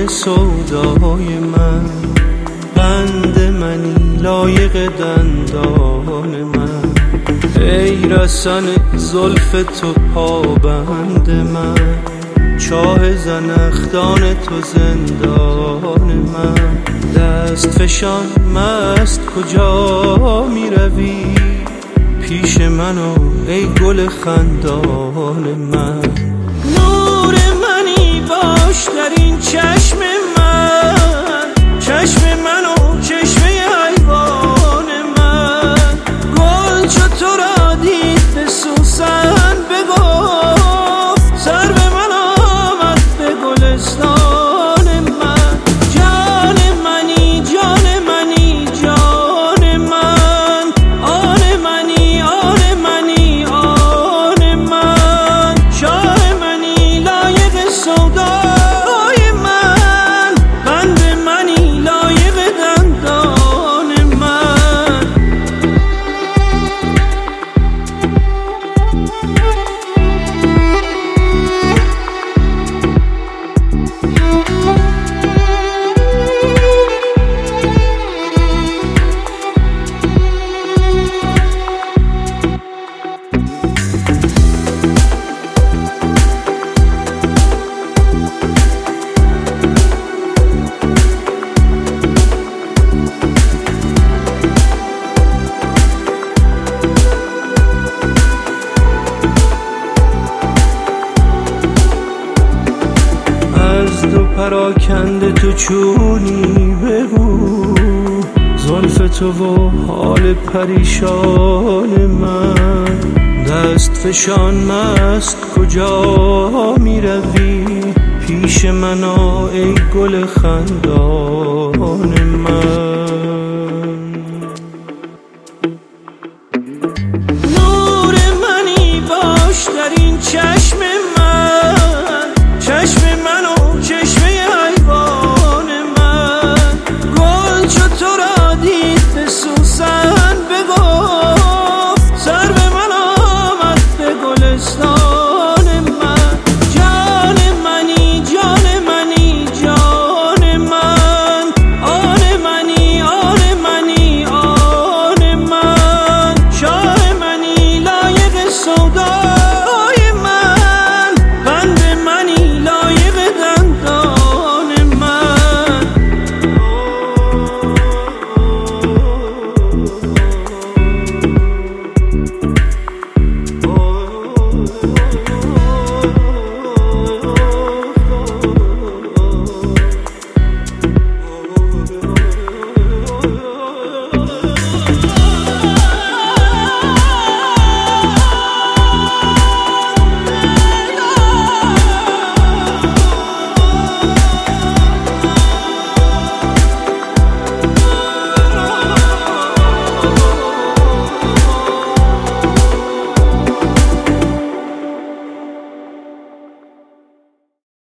جان سودای من، قند منی لایق دندان من، ای رسن زلف تو پابند من، چاه زنخدان تو زندان من، دست فشان مست کجا می روی، پیش منو ای گل خندان من. نور منی باش در این چشم من، چشم منو چشم حیوان من، گل چو تو را دید به سوسن بگفت، سر به من آمد به گلستان من. جان منی جان منی جان من، آن منی آن منی آن من، شاه منی لایق سودای من، قند منی لایق دندان من. از دو پراکنده تو چونی بگو، زلف تو و حال پریشان من، دست فشان مست کجا می روی، پیش من ای گل خندان من.